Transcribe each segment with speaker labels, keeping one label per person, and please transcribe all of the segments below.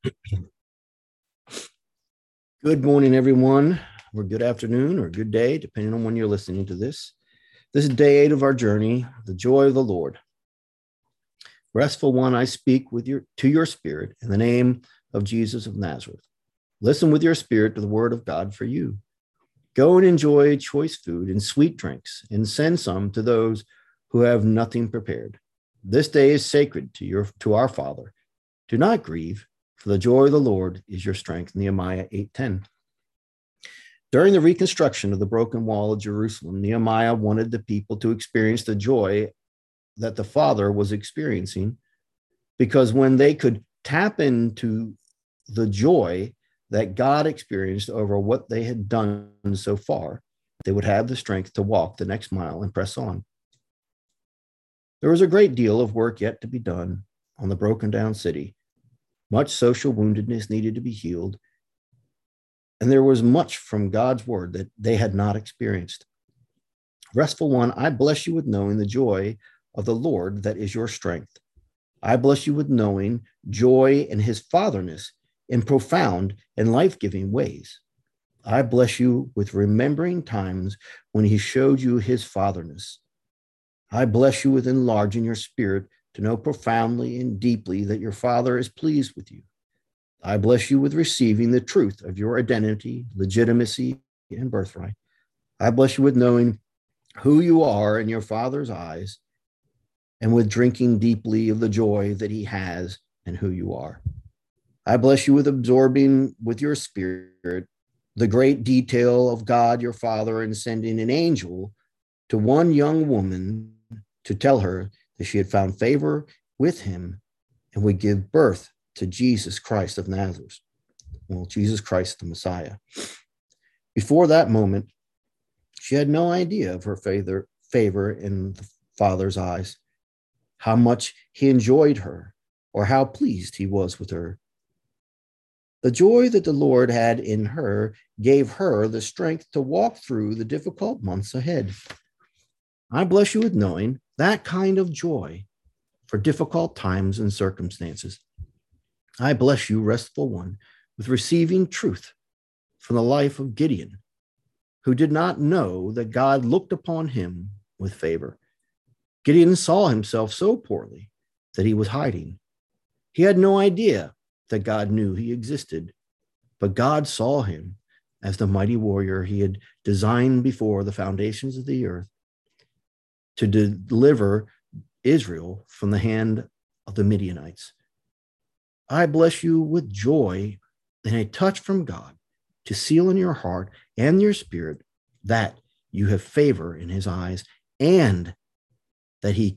Speaker 1: Good morning, everyone, or good afternoon, or good day, depending on when you're listening to this. This is day 8 of our journey, the joy of the Lord. Restful one, I speak to your spirit in the name of Jesus of Nazareth. Listen with your spirit to the word of God for you. Go and enjoy choice food and sweet drinks, and send some to those who have nothing prepared. This day is sacred to our Father. Do not grieve, for the joy of the Lord is your strength. Nehemiah 8:10. During the reconstruction of the broken wall of Jerusalem, Nehemiah wanted the people to experience the joy that the Father was experiencing, because when they could tap into the joy that God experienced over what they had done so far, they would have the strength to walk the next mile and press on. There was a great deal of work yet to be done on the broken down city. Much social woundedness needed to be healed, and there was much from God's word that they had not experienced. Restful one, I bless you with knowing the joy of the Lord that is your strength. I bless you with knowing joy in his fatherness in profound and life-giving ways. I bless you with remembering times when he showed you his fatherness. I bless you with enlarging your spirit to know profoundly and deeply that your Father is pleased with you. I bless you with receiving the truth of your identity, legitimacy, and birthright. I bless you with knowing who you are in your Father's eyes, and with drinking deeply of the joy that he has and who you are. I bless you with absorbing with your spirit the great detail of God your Father in sending an angel to one young woman to tell her that she had found favor with him and would give birth to Jesus Christ of Nazareth. Well, Jesus Christ, the Messiah. Before that moment, she had no idea of her favor in the Father's eyes, how much he enjoyed her, or how pleased he was with her. The joy that the Lord had in her gave her the strength to walk through the difficult months ahead. I bless you with knowing that kind of joy for difficult times and circumstances. I bless you, restful one, with receiving truth from the life of Gideon, who did not know that God looked upon him with favor. Gideon saw himself so poorly that he was hiding. He had no idea that God knew he existed, but God saw him as the mighty warrior he had designed before the foundations of the earth to deliver Israel from the hand of the Midianites. I bless you with joy and a touch from God to seal in your heart and your spirit that you have favor in his eyes, and that he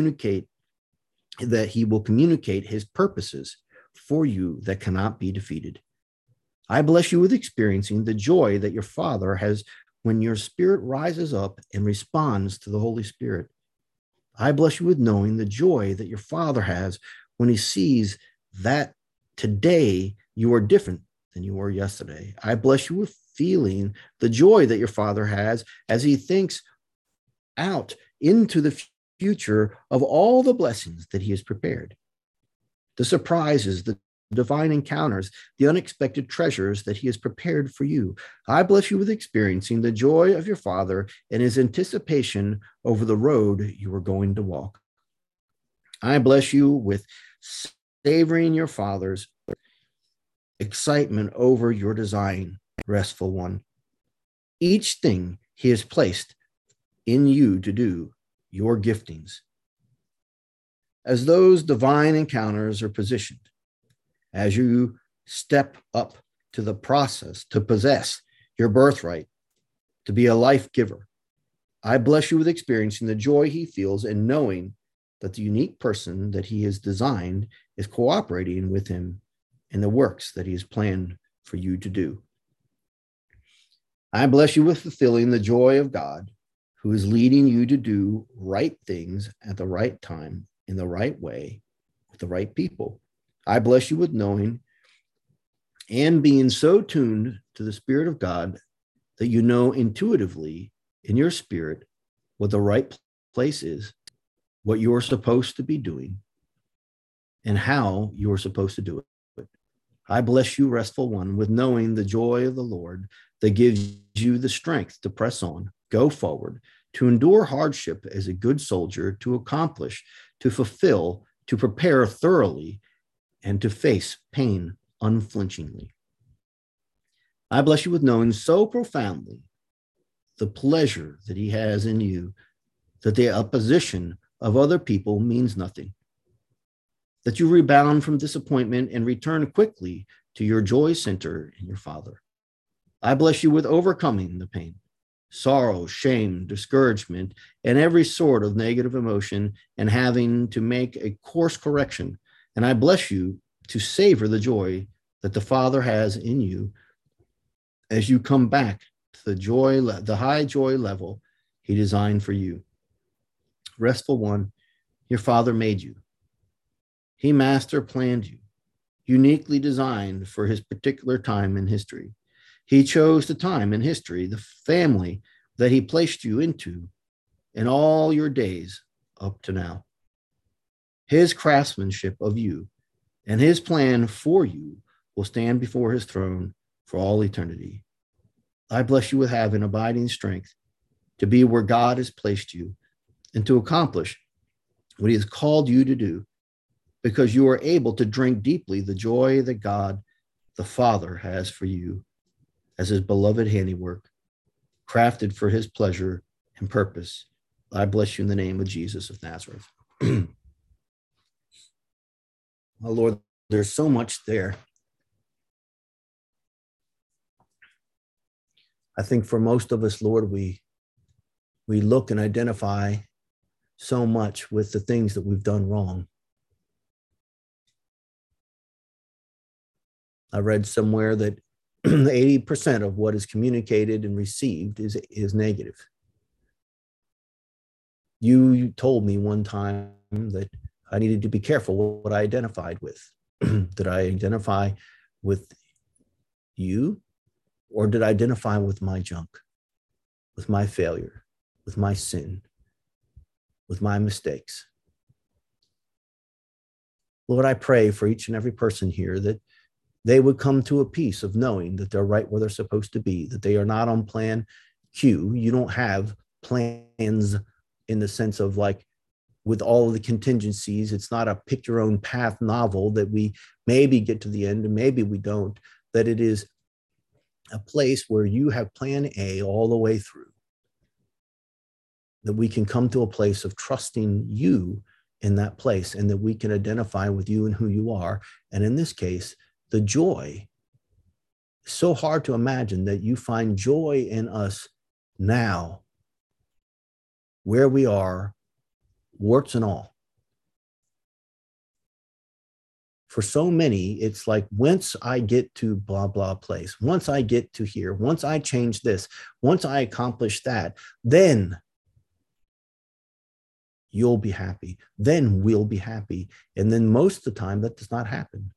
Speaker 1: will communicate his purposes for you that cannot be defeated. I bless you with experiencing the joy that your Father has when your spirit rises up and responds to the Holy Spirit. I bless you with knowing the joy that your Father has when he sees that today you are different than you were yesterday. I bless you with feeling the joy that your Father has as he thinks out into the future of all the blessings that he has prepared, the surprises, the divine encounters, the unexpected treasures that he has prepared for you. I bless you with experiencing the joy of your Father and his anticipation over the road you are going to walk. I bless you with savoring your Father's excitement over your design, restful one. Each thing he has placed in you to do, your giftings. As those divine encounters are positioned, as you step up to the process to possess your birthright, to be a life giver, I bless you with experiencing the joy he feels in knowing that the unique person that he has designed is cooperating with him in the works that he has planned for you to do. I bless you with fulfilling the joy of God, who is leading you to do right things at the right time, in the right way, with the right people. I bless you with knowing and being so tuned to the Spirit of God that you know intuitively in your spirit what the right place is, what you're supposed to be doing, and how you're supposed to do it. I bless you, restful one, with knowing the joy of the Lord that gives you the strength to press on, go forward, to endure hardship as a good soldier, to accomplish, to fulfill, to prepare thoroughly, and to face pain unflinchingly. I bless you with knowing so profoundly the pleasure that he has in you that the opposition of other people means nothing, that you rebound from disappointment and return quickly to your joy center in your Father. I bless you with overcoming the pain, sorrow, shame, discouragement, and every sort of negative emotion, and having to make a course correction. And I bless you to savor the joy that the Father has in you as you come back to the high joy level he designed for you. Restful one, your Father made you. He master planned you, uniquely designed for his particular time in history. He chose the time in history, the family that he placed you into in all your days up to now. His craftsmanship of you and his plan for you will stand before his throne for all eternity. I bless you with having abiding strength to be where God has placed you and to accomplish what he has called you to do, because you are able to drink deeply the joy that God, the Father, has for you as his beloved handiwork, crafted for his pleasure and purpose. I bless you in the name of Jesus of Nazareth. Oh, Lord, there's so much there. I think for most of us, Lord, we look and identify so much with the things that we've done wrong. I read somewhere that 80% of what is communicated and received is negative. You told me one time that I needed to be careful what I identified with. Did I identify with you, or did I identify with my junk, with my failure, with my sin, with my mistakes? Lord, I pray for each and every person here that they would come to a peace of knowing that they're right where they're supposed to be, that they are not on plan Q. You don't have plans in the sense of like with all of the contingencies. It's not a pick your own path novel that we maybe get to the end and maybe we don't, that it is a place where you have plan A all the way through, that we can come to a place of trusting you in that place, and that we can identify with you and who you are. And in this case, the joy is so hard to imagine that you find joy in us now, where we are, warts and all. For so many, it's like, once I get to blah, blah place, once I get to here, once I change this, once I accomplish that, then you'll be happy. Then we'll be happy. And then most of the time, that does not happen.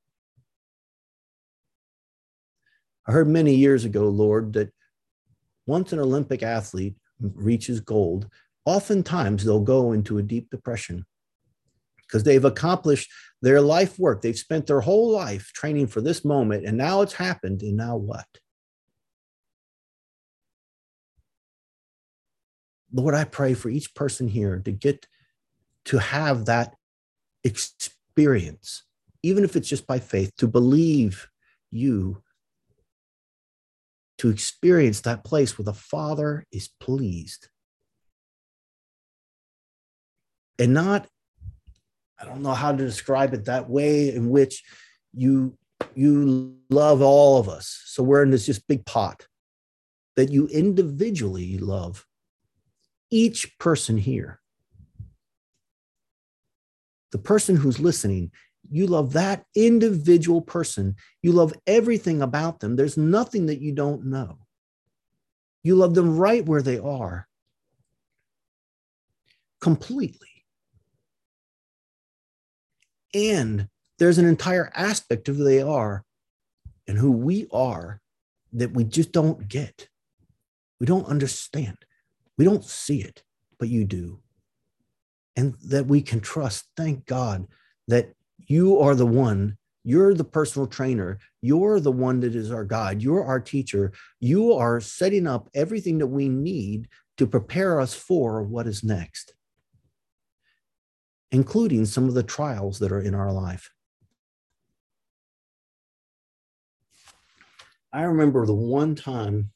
Speaker 1: I heard many years ago, Lord, that once an Olympic athlete reaches gold, oftentimes they'll go into a deep depression because they've accomplished their life work. They've spent their whole life training for this moment, and now it's happened, and now what? Lord, I pray for each person here to get to have that experience, even if it's just by faith, to believe you, to experience that place where the Father is pleased. And not, I don't know how to describe it, that way in which you love all of us. So we're in this just big pot, that you individually love each person here. The person who's listening, you love that individual person. You love everything about them. There's nothing that you don't know. You love them right where they are, completely. And there's an entire aspect of who they are and who we are that we just don't get. We don't understand. We don't see it, but you do. And that we can trust, thank God, that you are the one You're the personal trainer. You're the one that is our guide. You're our teacher. You are setting up everything that we need to prepare us for what is next, including some of the trials that are in our life. I remember the one time,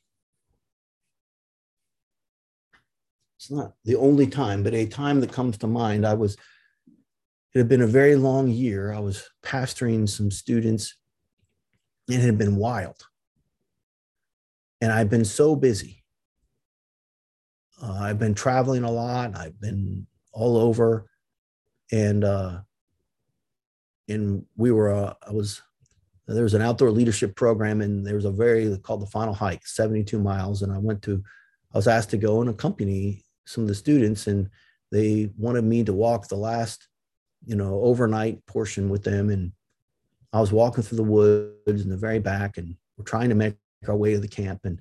Speaker 1: it's not the only time, but a time that comes to mind. It had been a very long year. I was pastoring some students. It had been wild. And I've been so busy. I've been traveling a lot. I've been all over. And there was an outdoor leadership program, and there was called the Final Hike, 72 miles. And I was asked to go and accompany some of the students, and they wanted me to walk the last, overnight portion with them. And I was walking through the woods in the very back, and we're trying to make our way to the camp. And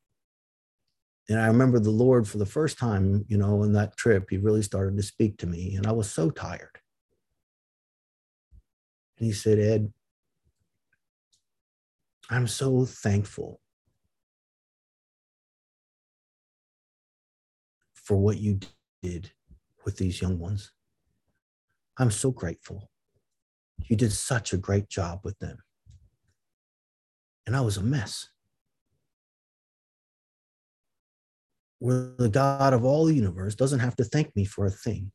Speaker 1: I remember the Lord, for the first time, in that trip, he really started to speak to me, and I was so tired. And he said, "Ed, I'm so thankful for what you did with these young ones. I'm so grateful. You did such a great job with them." And I was a mess. Where the God of all the universe doesn't have to thank me for a thing.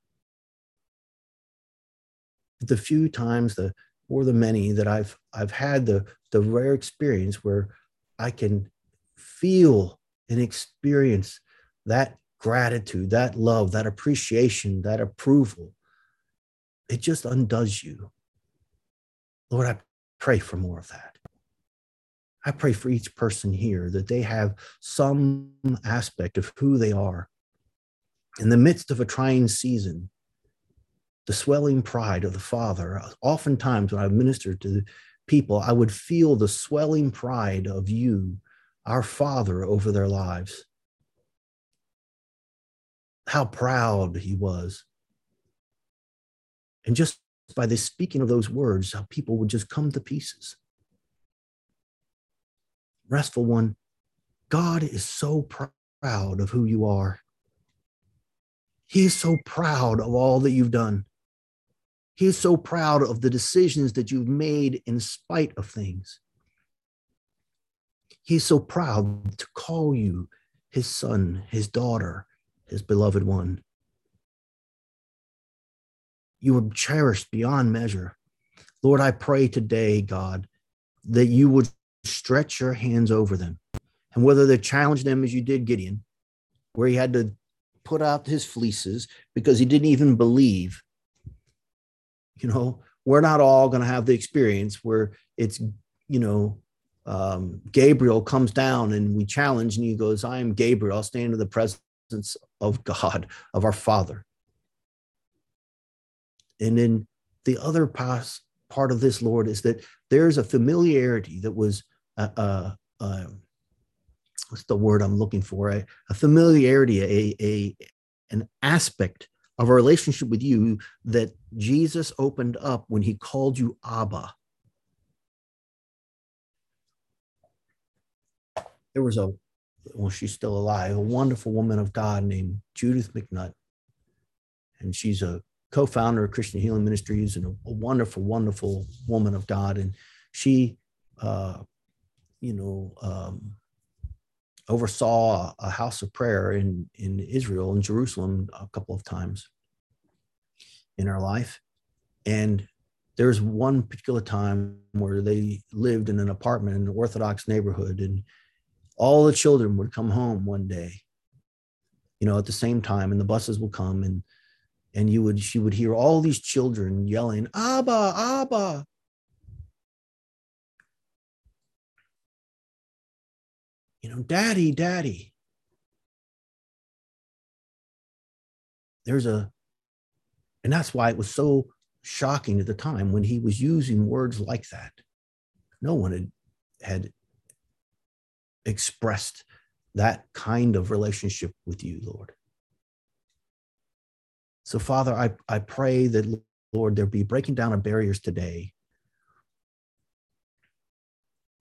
Speaker 1: The few times or the many that I've had the rare experience where I can feel and experience that gratitude, that love, that appreciation, that approval, it just undoes you. Lord, I pray for more of that. I pray for each person here that they have some aspect of who they are. In the midst of a trying season, the swelling pride of the Father. Oftentimes when I ministered to people, I would feel the swelling pride of you, our Father, over their lives. How proud he was. And just by the speaking of those words, how people would just come to pieces. Restful one, God is so proud of who you are. He is so proud of all that you've done. He is so proud of the decisions that you've made in spite of things. He's so proud to call you his son, his daughter, his beloved one. You are cherished beyond measure. Lord, I pray today, God, that you would stretch your hands over them. And whether they challenge them as you did Gideon, where he had to put out his fleeces because he didn't even believe. We're not all going to have the experience where it's, Gabriel comes down and we challenge, and he goes, "I am Gabriel. I'll stand in the presence of God, of our Father." And then the other part of this, Lord, is that there's a familiarity that was, what's the word I'm looking for? A familiarity, an aspect of a relationship with you that Jesus opened up when he called you Abba. There was she's still alive, a wonderful woman of God named Judith McNutt. And she's a co-founder of Christian Healing Ministries and a wonderful, wonderful woman of God. And she, oversaw a house of prayer in Israel, in Jerusalem, a couple of times in her life. And there's one particular time where they lived in an apartment in an Orthodox neighborhood, and all the children would come home one day, at the same time, and the buses would come, and she would hear all these children yelling, "Abba, Abba." "Daddy, Daddy." And that's why it was so shocking at the time when he was using words like that. No one had expressed that kind of relationship with you, Lord. So, Father, I pray that, Lord, there be breaking down of barriers today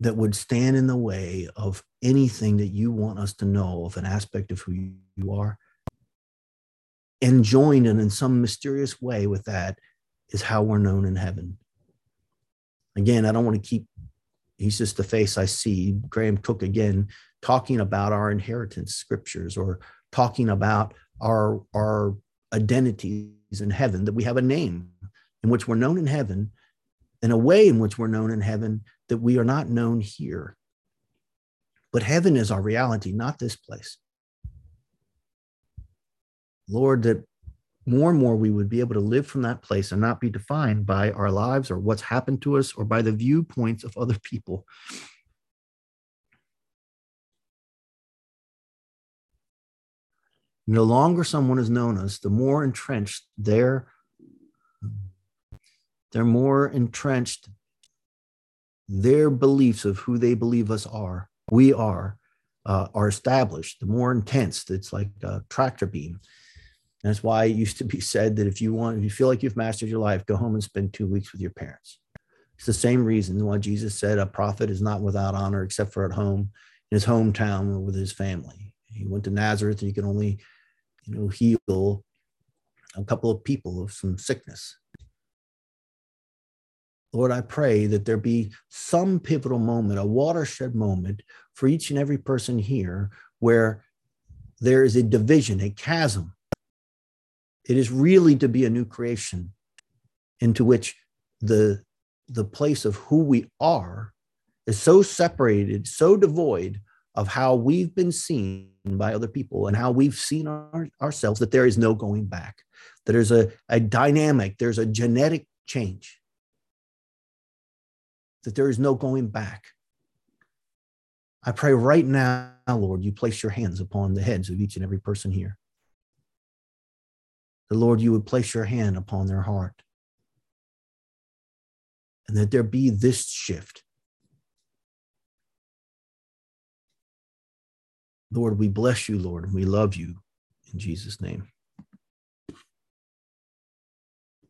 Speaker 1: that would stand in the way of anything that you want us to know of an aspect of who you are. And joined in some mysterious way with that is how we're known in heaven. Again, I don't want to keep, he's just the face I see. Graham Cook again, talking about our inheritance scriptures, or talking about our identities in heaven, that we have a name in which we're known in heaven, in a way in which we're known in heaven that we are not known here. But heaven is our reality, not this place. Lord, that more and more we would be able to live from that place and not be defined by our lives or what's happened to us or by the viewpoints of other people. The longer someone has known us, the more entrenched they're more entrenched their beliefs of who they believe we are established, the more intense. It's like a tractor beam. And that's why it used to be said that if you feel like you've mastered your life, go home and spend 2 weeks with your parents. It's the same reason why Jesus said a prophet is not without honor except for at home, in his hometown, or with his family. He went to Nazareth and he could only, heal a couple of people of some sickness. Lord, I pray that there be some pivotal moment, a watershed moment for each and every person here where there is a division, a chasm. It is really to be a new creation into which the place of who we are is so separated, so devoid of how we've been seen by other people and how we've seen ourselves, that there is no going back. That there's a dynamic, there's a genetic change, that there is no going back. I pray right now, Lord, you place your hands upon the heads of each and every person here. The Lord, you would place your hand upon their heart, and that there be this shift. Lord, we bless you, Lord, and we love you in Jesus' name.